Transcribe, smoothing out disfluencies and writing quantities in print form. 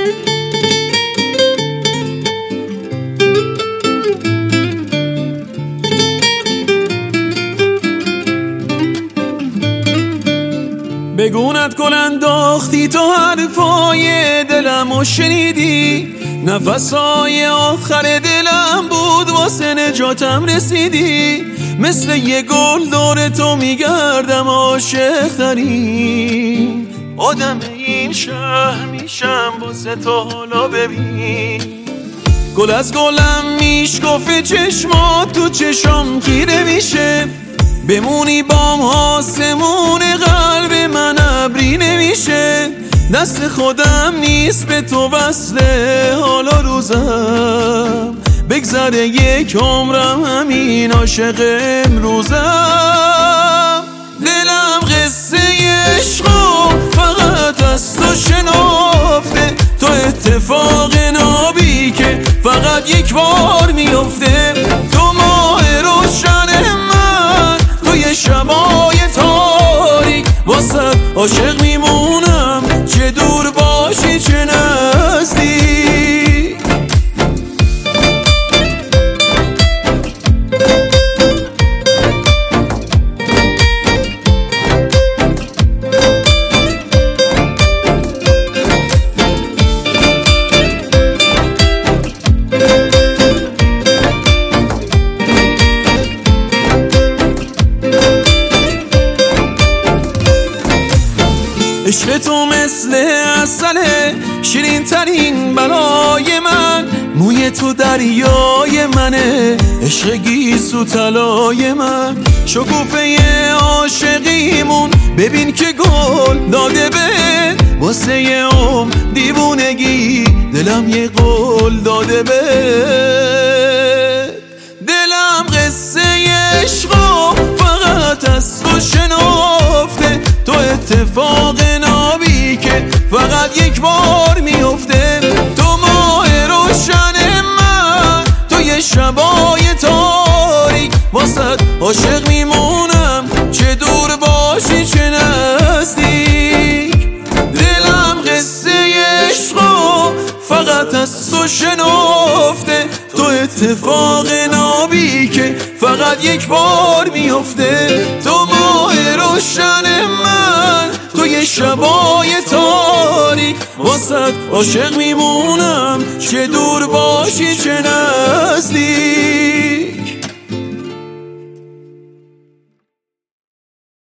بگونت گل انداختی تو حرفای دلمو شنیدی، نفسای آخر دلم بود واسه نجاتم رسیدی. مثل یه گل دور تو میگردم عاشق ترین آدم این شهر میشم واسه تو. حالا ببین گل از گلم میشکفه، چشمات تو چشم خیره میشه، بمونی بام آسمون قلب من ابری نمیشه. دست خودم نیست به تو وصله، حالا روزم بگذره یک عمرم همین عاشق امروزم. دلم قصه عشقو فقط از تو شنفته، تو اتفاق نابی که فقط یک بار میفته. تو ماه روشن من، تو یه شبای تاریک، واسه عاشق میمونم چه دور باشی چه نزدیک. عشق تو مثل عسله، شیرین ترین بلای من، موی تو دریای منه، عشق گیسو طلای من. شکوفه عاشقیمون ببین که گل داده به، واسه یه عمر دیوونگی دلم یه قول داده به. دلم قصه عشقو فقط از تو شنفته، تو اتفاق نابی که فقط یک بار میفته. تو ماه روشن من، تو یه شبای تاریک، واسه عاشق میمونم چه دور باشی چه نزدیک. دلم قصه عشقو فقط از تو شنفته، تو اتفاق نابی که فقط یک بار میفته. تو ماه روشن من، تو یه شبای تاریک، واسه عاشق میمونم چه دور باشی چه نزدیک.